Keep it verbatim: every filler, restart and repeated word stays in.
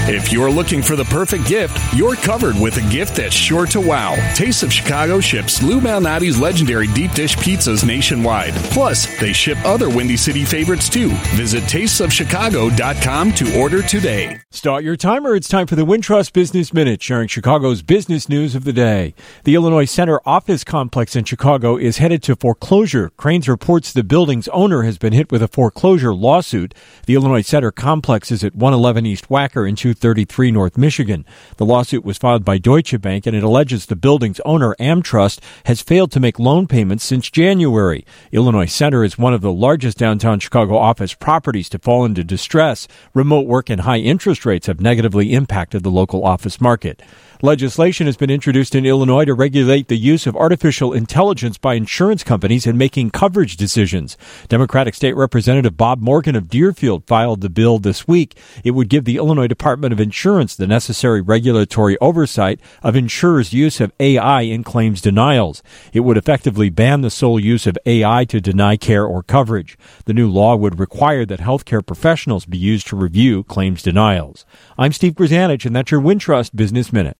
If you're looking for the perfect gift, you're covered with a gift that's sure to wow. Taste of Chicago ships Lou Malnati's legendary deep dish pizzas nationwide. Plus, they ship other Windy City favorites too. Visit tastes of chicago dot com to order today. Start your timer. It's time for the Wintrust Business Minute, sharing Chicago's business news of the day. The Illinois Center office complex in Chicago is headed to foreclosure. Cranes reports the building's owner has been hit with a foreclosure lawsuit. The Illinois Center complex is at one eleven East Wacker in two thirty-three North Michigan. The lawsuit was filed by Deutsche Bank, and it alleges the building's owner, AmTrust, has failed to make loan payments since January. Illinois Center is one of the largest downtown Chicago office properties to fall into distress. Remote work and high interest rates have negatively impacted the local office market. Legislation has been introduced in Illinois to regulate the use of artificial intelligence by insurance companies in making coverage decisions. Democratic State Representative Bob Morgan of Deerfield filed the bill this week. It would give the Illinois Department of Insurance the necessary regulatory oversight of insurers' use of A I in claims denials. It would effectively ban the sole use of A I to deny care or coverage. The new law would require that healthcare professionals be used to review claims denials. I'm Steve Grzanich, and that's your Wintrust Business Minute.